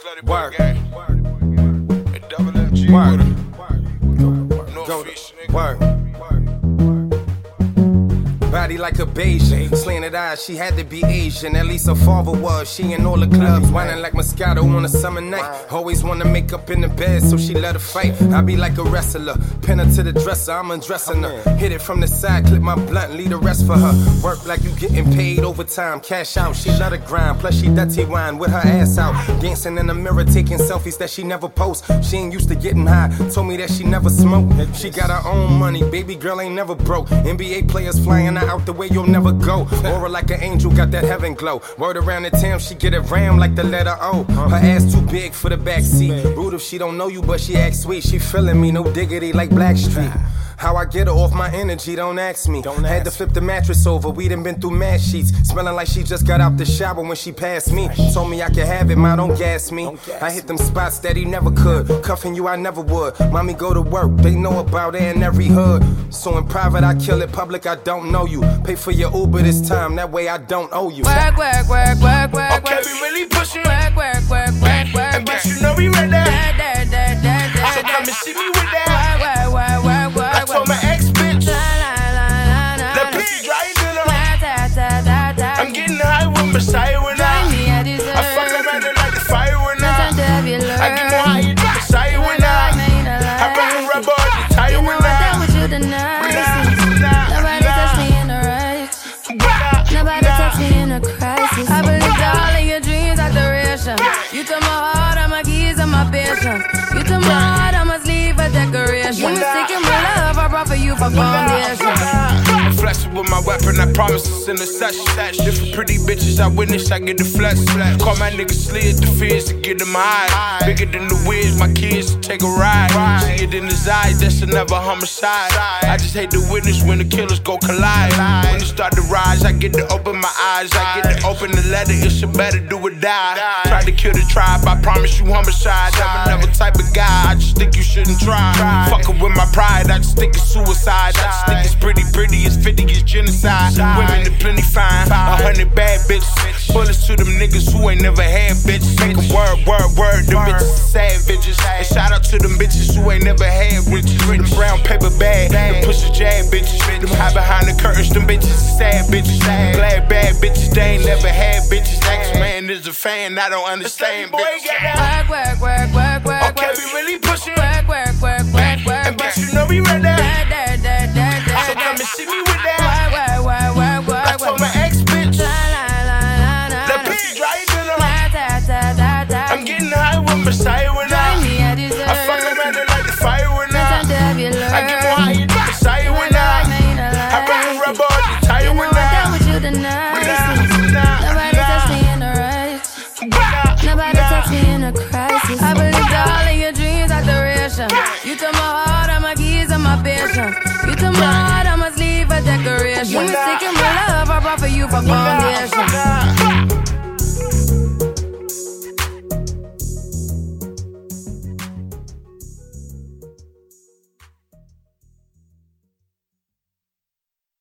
Work. Work. Body like a Bayesian, slanted eyes, she had to be Asian. At least her father was. She in all the clubs, whining like Moscato on a summer night. Always wanna make up in the bed, so she let her fight. I be like a wrestler, pin her to the dresser, I'm undressing her. Hit it from the side, clip my blunt, leave the rest for her. Work like you getting paid overtime, cash out. She let her grind, plus she dirty wine with her ass out. Dancing in the mirror, taking selfies that she never posts. She ain't used to getting high, told me that she never smoked. She got her own money, baby girl ain't never broke. NBA players flying out the way you'll never go. Aura like an angel, got that heaven glow. Word around the town, she get it rammed like the letter O. Her ass too big for the backseat. Rude if she don't know you, but she act sweet. She feeling me, no diggity like Blackstreet. How I get her off my energy, don't ask me. Had to flip the mattress over, we done been through mad sheets. Smelling like she just got out the shower when she passed me. Told me I could have it, ma, don't gas me. I hit them spots that he never could. Cuffing you, I never would. Mommy go to work, they know about it in every hood. So in private, I kill it, public, I don't know you. Pay for your Uber this time, that way I don't owe you. Work, work, work, work, work. Okay, we really pushing. Work, work, work, work, work. And bitch, you know we ready. So come and see me with that. I told my ex bitch, the pussy dry dinner. I'm getting high with Messiah when I fuck around and like the fire when I get more high than Messiah when I run the rubber on the tire when Nobody touch me in a rush. Nobody touch me in a crisis. I believed all of your dreams are duration. You took my heart, all my keys, and my patience. You took my heart, I must leave a decoration. Mistaken my love, I brought for you for foundation. I'm flexing with my weapon, I promise it's in a session. Different pretty bitches I witness, I get the flex. Call my niggas slid, the fears to get them high. Bigger than the wiz, my kids to take a ride. See it in his eyes, that's another homicide. I just hate to witness when the killers go collide. When they start to rise, I get to open my eyes. I get to open the letter, it's a better do or die. Try to kill the tribe, I promise you homicide. I'm another type of guy, I just think you shouldn't try. Fucking with my pride, I just think it's suicide. I just think it's pretty, it's 50, it's genocide. Women are plenty fine, 100 bad bitches. Bullets to them niggas who ain't never had bitches. Make a word, them bitches are savages. And shout out to them bitches who ain't never had riches. Them brown paper bag, them push a jab bitches. Them hide behind the curtains, them bitches are sad bitches. Glad bad bitches, they ain't never had bitches. X-Man is a fan, I don't understand bitches. Work, work, work, work. Okay, we really pushing. Work, work, work, work, work. And bitch, you know we ready. So come and see me with that. I told my ex bitch, the pussy dry dinner. I'm getting high with Messiah when I fuck around and like the fire when I get more high than Messiah when I run the rubber on the tire when Nobody touch me in a rush. Nobody touch me in a crisis. I believed all of your dreams are duration. You took my heart, all my keys, and my patience. You took my heart, I must leave a decoration. Mistaken my love, I brought for you for foundation.